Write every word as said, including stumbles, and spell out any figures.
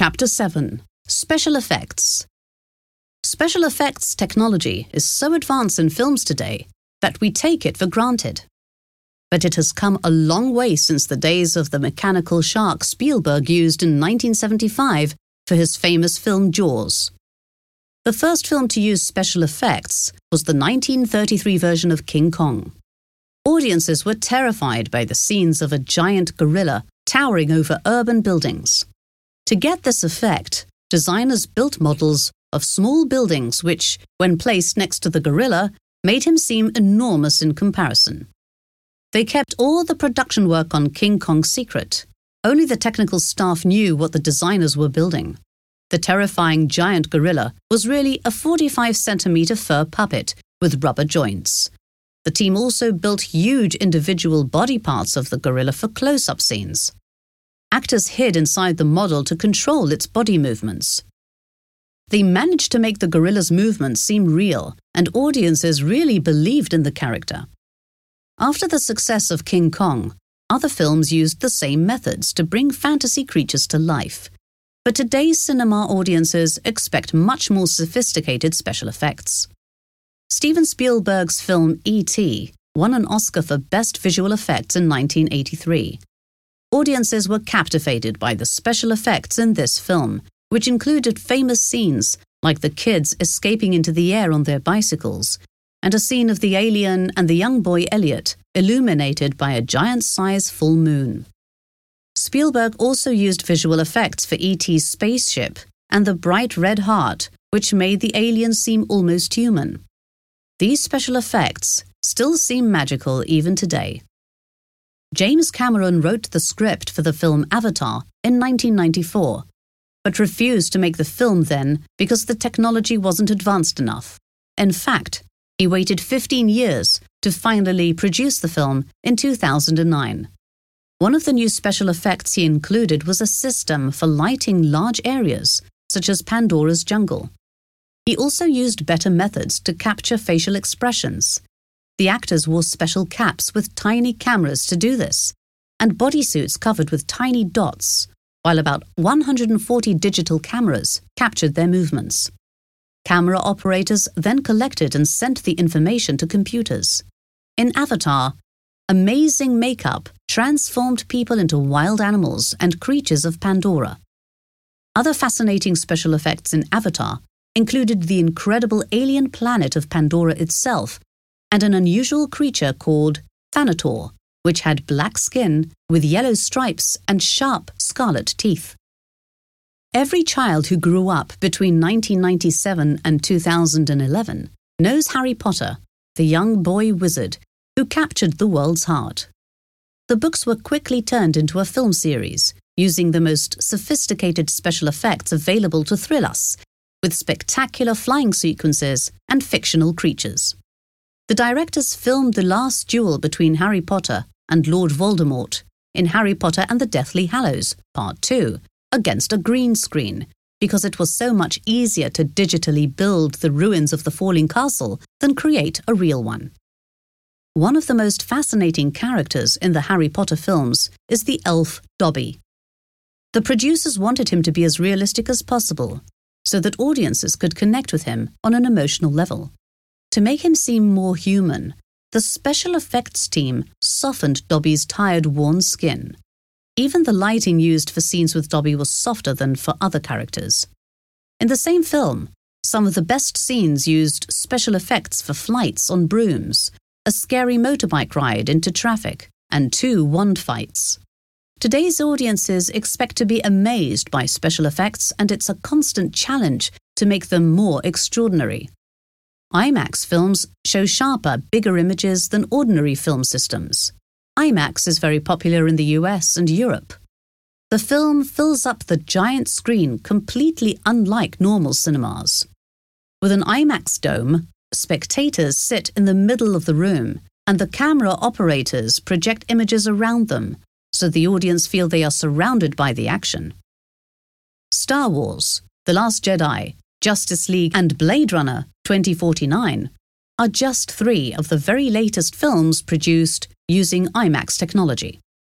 Chapter seven. Special Effects. Special effects technology is so advanced in films today that we take it for granted. But it has come a long way since the days of the mechanical shark Spielberg used in nineteen seventy-five for his famous film Jaws. The first film to use special effects was the nineteen thirty-three version of King Kong. Audiences were terrified by the scenes of a giant gorilla towering over urban buildings. To get this effect, designers built models of small buildings which, when placed next to the gorilla, made him seem enormous in comparison. They kept all the production work on King Kong secret. Only the technical staff knew what the designers were building. The terrifying giant gorilla was really a forty-five centimeter fur puppet with rubber joints. The team also built huge individual body parts of the gorilla for close-up scenes. Actors hid inside the model to control its body movements. They managed to make the gorilla's movements seem real, and audiences really believed in the character. After the success of King Kong, other films used the same methods to bring fantasy creatures to life. But today's cinema audiences expect much more sophisticated special effects. Steven Spielberg's film E T won an Oscar for Best Visual Effects in nineteen eighty-three. Audiences were captivated by the special effects in this film, which included famous scenes like the kids escaping into the air on their bicycles, and a scene of the alien and the young boy Elliot illuminated by a giant-sized full moon. Spielberg also used visual effects for E T's spaceship and the bright red heart, which made the alien seem almost human. These special effects still seem magical even today. James Cameron wrote the script for the film Avatar in nineteen ninety-four, but refused to make the film then because the technology wasn't advanced enough. In fact, he waited fifteen years to finally produce the film in two thousand nine. One of the new special effects he included was a system for lighting large areas, such as Pandora's Jungle. He also used better methods to capture facial expressions. The actors wore special caps with tiny cameras to do this, and bodysuits covered with tiny dots, while about one hundred forty digital cameras captured their movements. Camera operators then collected and sent the information to computers. In Avatar, amazing makeup transformed people into wild animals and creatures of Pandora. Other fascinating special effects in Avatar included the incredible alien planet of Pandora itself and an unusual creature called Thanator, which had black skin with yellow stripes and sharp scarlet teeth. Every child who grew up between nineteen ninety-seven and two thousand eleven knows Harry Potter, the young boy wizard who captured the world's heart. The books were quickly turned into a film series, using the most sophisticated special effects available to thrill us, with spectacular flying sequences and fictional creatures. The directors filmed the last duel between Harry Potter and Lord Voldemort in Harry Potter and the Deathly Hallows, Part two, against a green screen, because it was so much easier to digitally build the ruins of the falling castle than create a real one. One of the most fascinating characters in the Harry Potter films is the elf Dobby. The producers wanted him to be as realistic as possible, so that audiences could connect with him on an emotional level. To make him seem more human, the special effects team softened Dobby's tired, worn skin. Even the lighting used for scenes with Dobby was softer than for other characters. In the same film, some of the best scenes used special effects for flights on brooms, a scary motorbike ride into traffic, and two wand fights. Today's audiences expect to be amazed by special effects, and it's a constant challenge to make them more extraordinary. IMAX films show sharper, bigger images than ordinary film systems. IMAX is very popular in the U S and Europe. The film fills up the giant screen completely unlike normal cinemas. With an IMAX dome, spectators sit in the middle of the room, and the camera operators project images around them, so the audience feel they are surrounded by the action. Star Wars, The Last Jedi, Justice League, and Blade Runner twenty forty-nine are just three of the very latest films produced using IMAX technology.